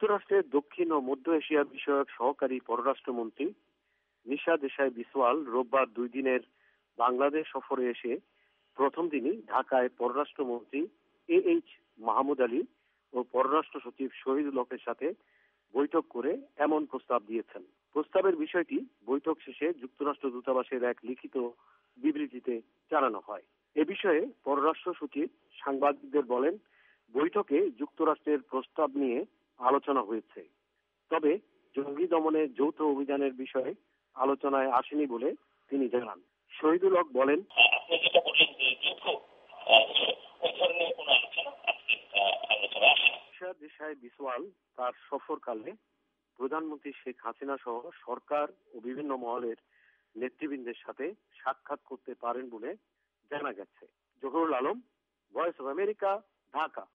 যুক্তরাষ্ট্রের দক্ষিণ ও মধ্য এশিয়া বিষয়ক সহকারী পররাষ্ট্রমন্ত্রী নিশা দেশাই বিসওয়াল রোববার 2 দিনের বাংলাদেশ সফরে এসে প্রথম দিনই ঢাকায় পররাষ্ট্রমন্ত্রী এইচ মাহমুদ আলী ও পররাষ্ট্র সচিব শহীদুল হকের সাথে বৈঠক করে এমন প্রস্তাব দিয়েছেন। প্রস্তাবের বিষয়টি বৈঠক শেষে যুক্তরাষ্ট্র দূতাবাসের এক লিখিত বিবৃতিতে জানানো হয়। এ বিষয়ে পররাষ্ট্র সচিব সাংবাদিকদের বলেন, বৈঠকে যুক্তরাষ্ট্রের প্রস্তাব নিয়ে আলোচনা হয়েছে, তবে জঙ্গি দমনে যৌথ অভিযানের বিষয়ে আলোচনায় আসেনি বলে তিনি জানান। শহীদুল হক বলেন, আপনি যেটা বললেন যে যৌথ ওই ধরনের কোনো আলোচনা দেশাই বিসওয়াল তার সফরকালে প্রধানমন্ত্রী শেখ হাসিনা সহ সরকার ও বিভিন্ন মহলের নেতৃবৃন্দের সাথে সাক্ষাৎ করতে পারেন বলে জানা গেছে। Jahurul Alam, voice of America, Dhaka.